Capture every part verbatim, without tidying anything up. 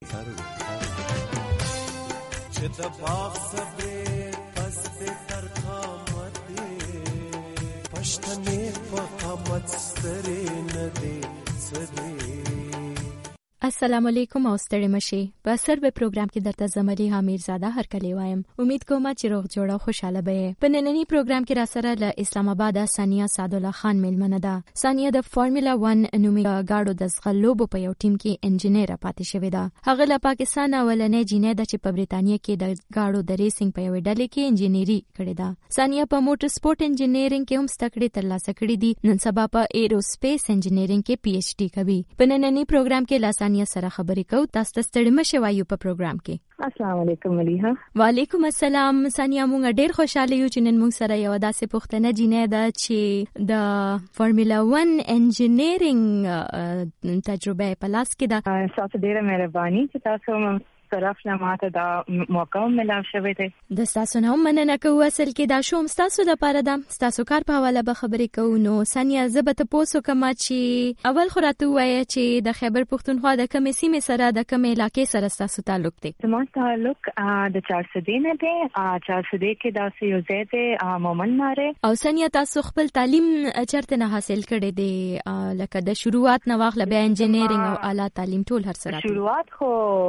چې د باغ صبر پس به تر قامت پښتنې په قامت سترې نه دي سدي. السلام علیکم او ستړي مشي. په سروې پروګرام کې درته زمري حمیر زاده هر کلی وایم. امید کوم چې روغ جوړ او خوشاله به. په نننی پروګرام کې را سره له اسلام آباد ثانیه سعد الله خان میلمنه ده. ثانیه د فارمولا ون نومي گاډو د ځغلوبو په یو ټیم کې انجینیر پاتې شوې ده. هغه له پاکستان اولنې جینۍ ده چې په بریتانیا کې د گاډو د ریسینګ په یو ډلې کې انجینری کړې ده. ثانیه په موټر سپورت انجینیرینګ کې هم ستکړې ترلاسه کړې دي. نن سبا په ایروسپیس انجینیرینګ کې پی ایچ ډي کوي. په نننی پروګرام کې لا ثانیه سره خبرې کوو. تاسو ته ستړي مشه وایو په پروګرام کې. السلام علیکم ملیحه. وعلیکم السلام. ثانیه مونږ ډېر خوشاله یو چې نن مونږ سره یو داسې پښتنه جینۍ ده چې د فارمولا ون انجینیرینګ تجربه په لاس کې ده. تاسو ډېره مهرباني چې تاسو مم طرف نه ماته دا موقع ملاو شوې ده. د تاسو نه مننه کوم. اصل کې دا شوم تاسو د پاره ده. تاسو کار په حواله به خبرې کوو. نو ثانیه زبته پوسو کما چې اول خو راته وایي چې د خیبر پښتونخوا د کومې سیمې سره د کومې علاقې سره تاسو تعلق دی؟ زما تعلق د چارسدې نه دی. چارسدې کې داسې یو ځای دی مومن ناره. او ثانیه تاسو خپل تعلیم چیرته نه حاصل کړی دی؟ لکه د شروعات نه واخله بیا انجینیرینګ او اعلی تعلیم ټول هر سره. شروعات خو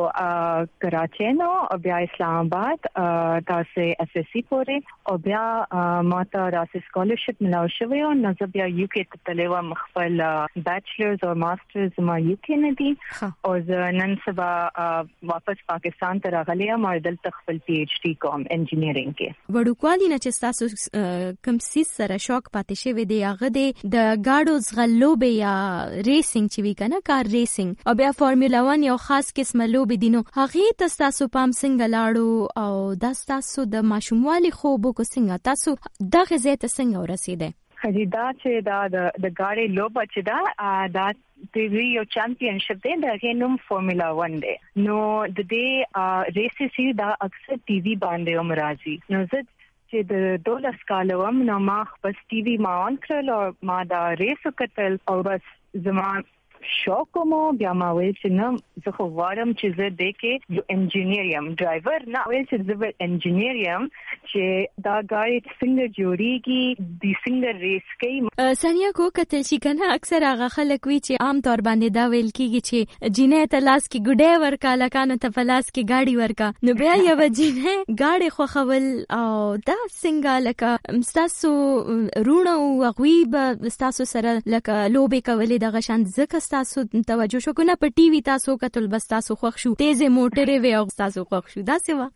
کراچۍ نو او بیا اسلام آباد تاسو اس اس سی پورې او بیا ماته راسه سکالرشپ ملاو شوی او نو بیا یو کې ته تلوا مخفل بیچلرز او ماسترز ما یو کې نه دي او نن سبا واپس پاکستان ته راغلی یم او دلته خپل پی ایچ ډي کوم انجینیرینګ کې. وړوکوالي نه چې تاسو کوم سیس سره شوق پاتې شوی دی هغه د گاډو ځغلوبې یا ریسینګ چې وی کنه کار ریسینګ او بیا فارمولا ون یو خاص قسمه لوبې دي. نو هغه تاسو پام څنګه لاړو او دا تاسو د ماشوموالي خوب کو څنګه تاسو دا غزه ته څنګه ورسیده؟ خریدا چې دا د گاډي لوبه چې دا دا ټي یو چمپionship دی د غنوم فارمولا ون دی. نو د دې ریسز دا اکثر ټي وي باندې هم راځي. نو زه چې د دولس کالو هم نو ما خپل ټي وي ما اون کړل او ما دا ریس وکتل او بس زما شوق مو بیا ما ویل چې نه زه خو غواړم چې زه د کې یو انجینیر یم ډرایور نه ویل چې زه انجینیر یم چې دا ګاډي څنګه جوړیږي د څنګه ریس کوي. ثانیه کو کتل چې کنه اکثر هغه خلک وی چې عام طور باندې دا ویل کیږي چې جینې ته لاس کې ګډه ورکا لکانو ته فلاس کې گاډي ورکا. نو بیا یو جینې گاډي خو خول او دا څنګه لکه تاسو رونه او غویب تاسو سره لکه لوبې کولې دغه شان ځکه تاسو توجه شو کنه په ټي وي تاسو کتل بس تاسو خوښ شو تیزه موټرې وی او تاسو خوښ شو دا څه و؟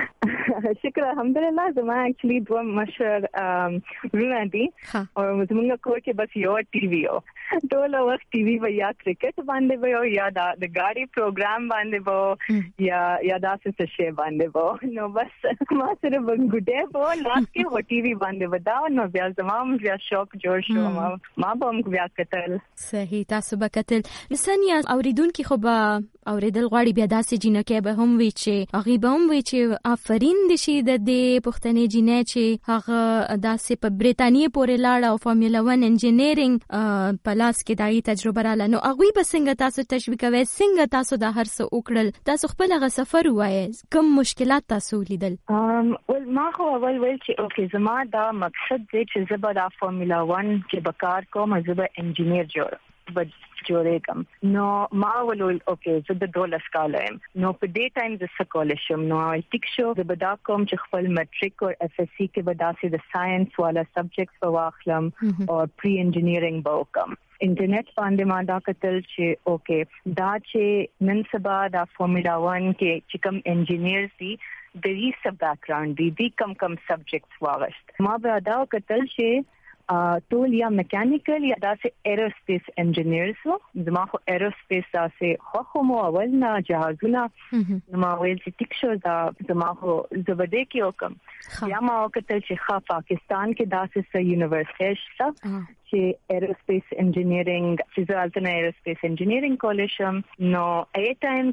شکر الحمدلله. زما اکچولی دوه مشر رونه دي او زموږ کور کې بس یو ټي وي او ټول وخت ټي وي یا کرکټ باندې وي یا د ګاډي پروګرام باندې وو یا یا داسې څه شی باندې وو. نو بس ما سره وګړې وو لاس کې و ټي وي باندې وداو. نو بیا زما بیا شوق جوړ شو ما ما به بیا کتل. صحیح تاسو به کتل. ثانیه اوریدونکو خو به اوریدل غواړي بیا داسې جنکه به هم وی چې هغه به هم وی چې آفرین دي شي د دې پښتنې جنې چې هغه داسې په بریتانیا پورې لاړه او فارمولا ون انجینیرینګ په لاس کې دایي تجربه را لنو هغه به څنګه تاسو تشویق کوي څنګه تاسو د هر څه وکړل تاسو خپل هغه سفر وایي کوم مشکلات تاسو لیدل؟ ام ول ما خو اول ویل چې اوکې زما دا مقصد دی چې زه به د فارمولا ون کې به کار کوم زه به انجینیر جوړ بد جوړېږم. نو ما ولول اوکې زه د دولس کاله یم نو په دې ټایم زه سکولرشم نو ټیک شو زه به دا کوم چې خپل میټریک او اس اس سی کې به داسې د ساينس والا سبجیکټس په واخلم او پری انجینیرینګ به وکم. انټرنیټ باندې ما دا کتل چې اوکې دا چې نن سبا دا فارمولا ون کې چې کوم انجینیرز دي د دې سب بیک ګراوند دي د کم کم سبجیکټس واغست. ما به دا کتل چې ټول یا میکانیکل یا داسې ایروسپیس انجینیرز وو. زما خو ایروسپیس داسې خو مو اول نه جهازونه نو ما ویل چې ټیک شو دا زما خو زبده کې وکم. یا ما وکتل چې ښه پاکستان کې داسې څه یونیورسيټي شته چې ایروسپیس انجینیرینګ چې زالتنه ایروسپیس انجینیرینګ کولشم نو ای ټایم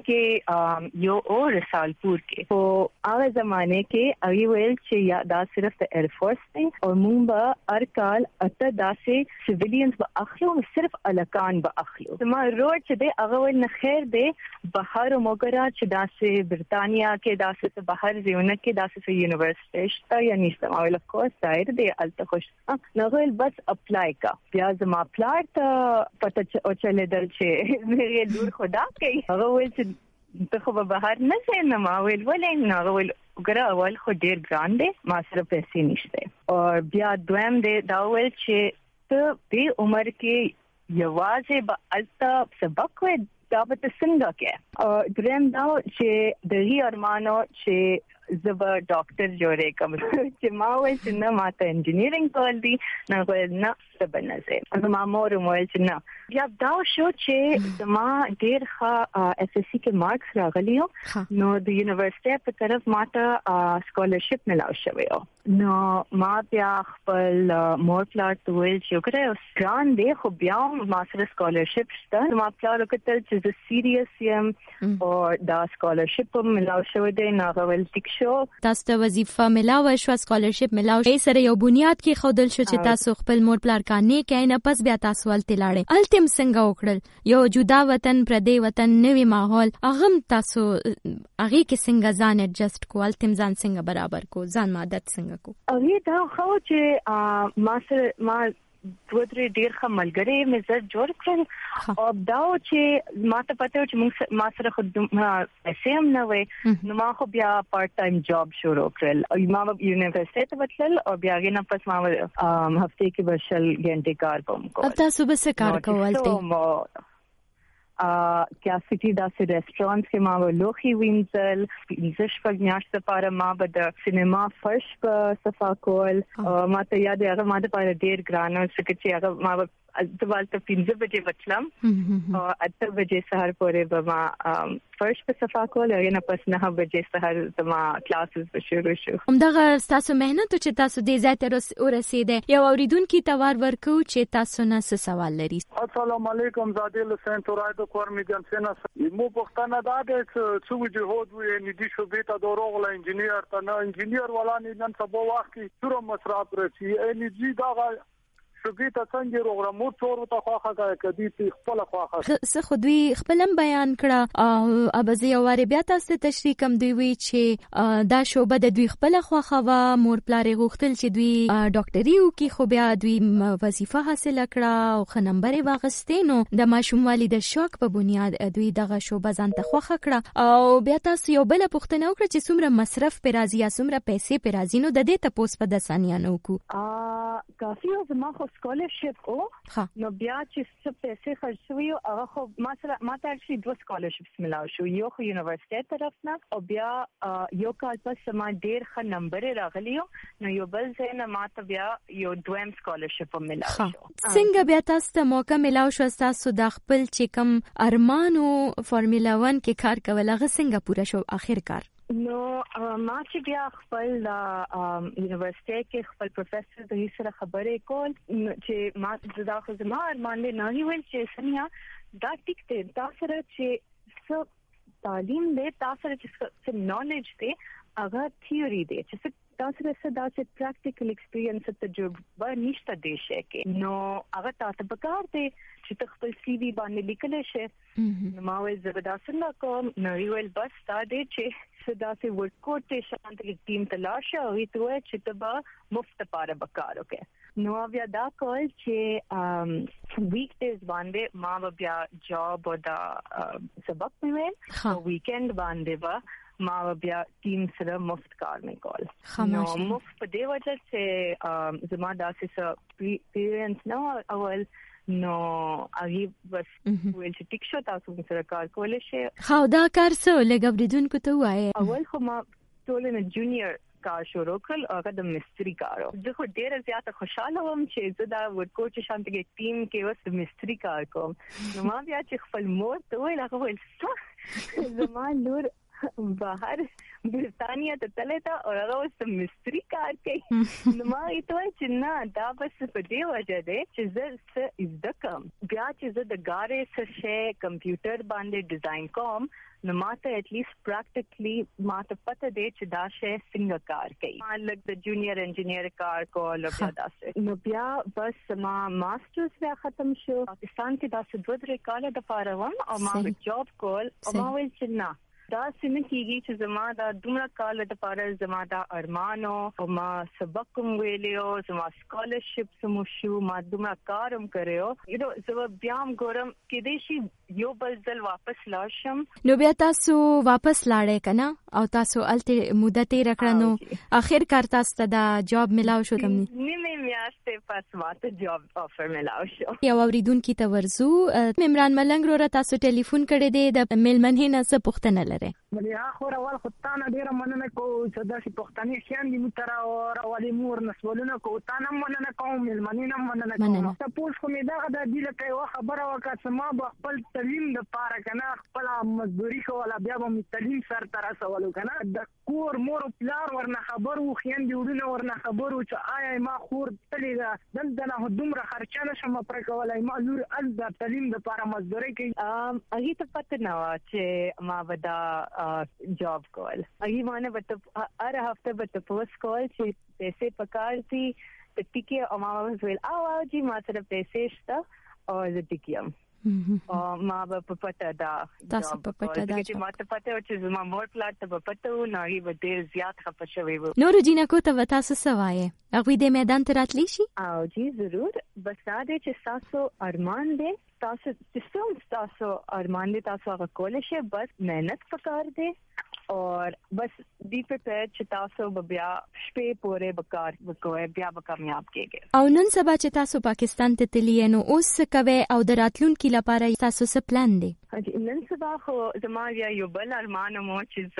کې یو او رسالپور کې او هغه زمانه کې هغه ویل چې یا دا صرف د ایر فورس دی او مونږ به هر کال اته داسې سیویلینز به اخلو صرف الکان به اخلو ما روډ چې دی هغه ول نه خیر دی بهر موګرا چې داسې برتانیا کې داسې بهر ځونه کې داسې یونیورسيټي شته یا نشته او of course سایر دی الته خوش نو ول بس اپلای کا بیا زما پلان ته پته او چلے دل چې مې لور خدا کوي هغه ول چې ته خو به بهر نه ځې نه ما ویل ولې نه هغه ول وګره اول خو ډیر ګران دی ما سره پیسې نشته او بیا دویم دی دا ول چې ته په عمر کې یوازې به الته سبق وې دا به څنګه کې او دریم دا چې د هی ارمانو چې زبر ډاکټر جوړې کوم چې ما وایي چې نه ماته انجینیرینګ کول دي نه غواړم نه څه بنځه نو ما مور مو چې نه بیا دا شو چې ما ډیر ښه اس اس سی کې مارکس راغلیو نو د یونیورسيټي په طرف ماته سکالرشپ ملاو شوی نو ما بیا خپل مور پلان ته ویل چې وکړه ګران دی خو بیا ما سره سکالرشپ شته ما پلان وکړل چې زه سیریس یم او دا سکالرشپ ملاو شوی دی نو غوړل ټیک شو تاسو ته وظیفه ملاو شو سکالرشپ ملاو شي سره یو بنیاد کې خودل شو چې تاسو خپل مور پلان کانې کای نه پس بیا تاسو ولته لاړې التم څنګه وکړل یو جدا وطن پردی وطن نوې ماحول اغم تاسو اغه کې څنګه ځان اډجسټ کو التم ځان څنګه برابر کو ځان عادت څنګه کو اغه دا خو چې ما سره ما دوه درې ډیر ښه ملګری مې زړه جوړ کړل او دا چې ما ته پته و چې موږ ما سره خود پیسې هم نه وي نو ما خو بیا پارت ټایم جاب شروع کړل او ما یونیورسيټي ته وتل او بیا غوښنه پس ما هفته کې بشل غنټه کار کوم کو اب تاسو به څه کار کولته ا کیاسټي داسې ریسټورانټ کې ما ولوخي وینځل پینځش په میاشت لپاره ما به د سینما فرش په صفا کول ما ته یاد هغه ما د پاره ډیر ګرانو چې هغه ما اتوال ته پینځه بجې وتلم او اته بجې سهار پورې به ما فرش په صفا کول او نه پس نه بجې سهار زما کلاسز به شروع شو همدغه تاسو مهنت چې تاسو دې ځای ته ورسېده یو اوریدونکو توار ورکو چې تاسو نه څه سوال لري السلام علیکم زادل حسین تورای د کور میډیم سینا مو پښتنه دا د څو جهود وې نه دي شو به تا دروغ لا انجینیر ته نه انجینیر ولا نه نن سبا وخت کې څوره مصرف رسي انرژي دا شګی ته څنګه روغرمو څور ته خواخه کدي چې خپل خواخه څه خو دوی خپلم بیان کړه او ابزي اواره بیا تاسو تشریح کوم دوی وی چې دا شوبه د دوی خپل خواخه و مور پلارې غوښتل چې دوی ډاکټري وکي خو بیا دوی وظیفه حاصل کړه او خ نمبر واغستې نو د ماشوموالي د شوق په بنیاد دوی دغه شوبه ځان ته خواخه کړه او بیا تاسو یو بل پوښتنه وکړه چې څومره مصرف پر راځي یا څومره پیسې پر راځي نو د دې تاسو په د ثانیانو کو ا کافي او زما خو سکالرشپ او نو بیا چې څه پیسې خرج شوی او هغه خو ما سره ما ته شي دوه سکالرشپس ملاو شو یو خو یونیورسيټي طرف نه او بیا یو کال پس ما ډیر ښه نمبر راغلیو نو یو بل ځای نه ما ته بیا یو دویم سکالرشپ ملاو شو څنګه بیا تاسو ته موقع ملاو شو تاسو د خپل چې کوم ارمانو فارمولا ون کې کار کول هغه څنګه پوره شو اخر کار نو ما چې بیا خپل یونیورسيټي کې خپل پروفیسور د هیڅ سره خبرې کول چې ما زدا خو زما ارمان نه نه ویل چې سنیا دا ټیک ته تاسو سره چې څه تعلیم دې تاسو سره چې نالج دې هغه تھیوري دې چې تاسو سره دا چې پریکټیکل ایکسپیرینس تجربه نشته دی شي کې نو هغه تاسو په کار دی چې خپل سی وی باندې لیکل شي نو ما وې زبردست نه کوم نو ویل بس تا دې چې صدا سي ورکوټ ته شانت کې ټیم تلاشه او هیڅ چې تبا مفت پاره بکارو کې نو بیا دا کول چې ویک ډیز باندې ما بیا جاب او دا سبق ویل او ویکند باندې با ما بیا ټیم سره مفت کار نه کول نو مفت په دی وجه چې زما داسې ایکسپیرینس نو اول نو اغي بس ویل چې ټیک شو تاسو سره کار کولای شئ خو دا کار څه لګبریدونکو ته وایي اول خو ما ټول نه جونیئر کار شروع کړل او هغه د مستری کارو زه خو ډیره زیاته خوشاله وم چې زه دا ورکو چې شانتګي ټیم کې وس مستری کار کوم نو ما بیا چې خپل مور ته ویل هغه ویل زما لور بهر برتانیا ته تللی ته او هغه اوس مستري کار کوي نو ما ته وایي چې نه دا بس په دې وجه دی چې زه څه زده کوم بیا چې زه د ګارې څه شی کمپیوټر باندې ډیزاین کوم نو ما ته at least practically ما ته پته دی چې دا شی څنګه کار کوي ما لږ د جونیئر انجینیر کار کول او بیا داسې نو بیا بس ما ماسټرز بیا ختم شو پاکستان کې داسې دوه درې کاله دپاره وم او ما جاب کول او ما ویل چې نه دا څنګه کیږي چې زما دا دومره کال د پاره زما دا ارمانو او ما سبق کوم ویلیو زما سکالرشپ سمو شو ما دومره کارم کړو یو زه بیا هم ګورم کې دې شي یو بل ځل واپس لاشم نو بیا تاسو واپس لاړې کنه او تاسو الته مدته راکړنو اخر کار تاسو ته دا جاب ملاو شو کوم نیمه میاشتې پس ماته جاب افر ملاو شو یو اوریدونکو ته ورزو عمران ملنګ رو تاسو ټلیفون کړی دی د میلمنې نه څه پوښتنه لري ملي اخر اول خدانه ډیره مننه کو چې داسې پښتني خیان دي مترا او راولي مور نسولونه کو تانه مننه کوم ملمنینه مننه کوم تاسو خو می دا د دې لکه یو خبره وکړه چې ما به خپل تعلیم د پاره کنه خپل مزدوري کوله بیا به تعلیم سر تر رسولو کنه د کور مور پلار ورنه خبر و خیان دی ورنه ورنه خبر و چې آیا ما خور تللی دا دنه دومره خرچه نشم پر کولای ما لور از د تعلیم د پاره مزدوري کوي ام هغه ته پته نه و چې ما ودا جاب کول هغه مانه وته هر هفته وته پوسټ کول چې پیسې پکارتي د ټیکي او ما ویل او او جی ما سره پیسې شته او د ټیکیم او ما په پته دا تاسو په پته دا چې ما ته پته و چې ما مور پلاټ ته په پته و نه یې ډېر زیات خپه شوی و نور جنکو ته تاسو سوای هغه د میدان ته راتلی شي او جی ضرور بس دا دې چې تاسو ارمان دې تاسو چې تاسو ارمان دې تاسو هغه کولای شئ بس مهنت وکړ دې اور بس بی پریپیئرډ چې تاسو بیا شپې پورې وکړ وکوي بیا به کامیاب کیږئ او نن سبا چې تاسو پاکستان ته تللی نو اوس کوي او د راتلونکي لپاره تاسو څه پلان دی نن سبا خو زما یو بل ارمان مو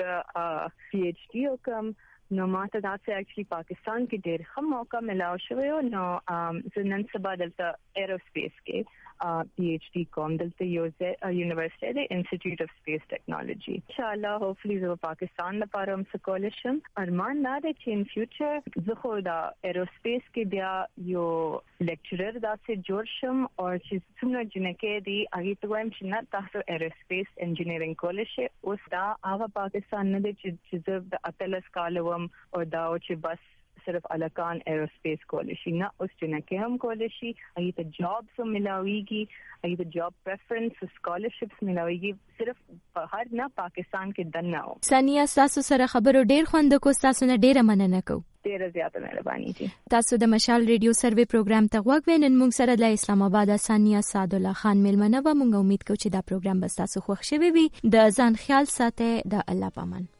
چې پی ایچ ډی وکم نو ماته دا چې اکچولی پاکستان کې ډېر ښه موقع ملاو شوی نو زه نن سبا دلته ایروسپیس کې پی ایچ ډی کوم دلته یو یونیورسيټي د انسټیټیوټ اف سپیس ټیکنالوژي ان شاء الله هوپفلی زه پاکستان لپاره هم سکولشم ارمان نه دی چې ان فیوچر زه خو دا ایروسپیس کې بیا یو لیکچرر داسې جوړ شم او چې څومره جنکې دي هغه ته وایم چې نه تاسو ایروسپیس انجینیرینګ کولای شئ اوس دا هغه پاکستان نه دی چې زه د اتلس کال وم او دا چې بس صرف الکان ایروسپیس کولای شي نه اوس جنکې هم کولای شي هغه ته جابس هم ملاويږي هغه ته جاب پریفرنس سکالرشپس ملاويږي صرف هر نه پاکستان کې دنه او ثانیه تاسو سره خبرو ډیر خوند کو تاسو نه ډیره مننه کو ډیره زیاته مهرباني دي تاسو د مشال ریډیو سروې پروګرام ته غوږ ونن موږ سره د اسلام آباد ثانیه سعد الله خان میلمنه و موږ امید کوو چې دا پروګرام به تاسو خوښ شوي وي د ځان خیال ساته د الله پامان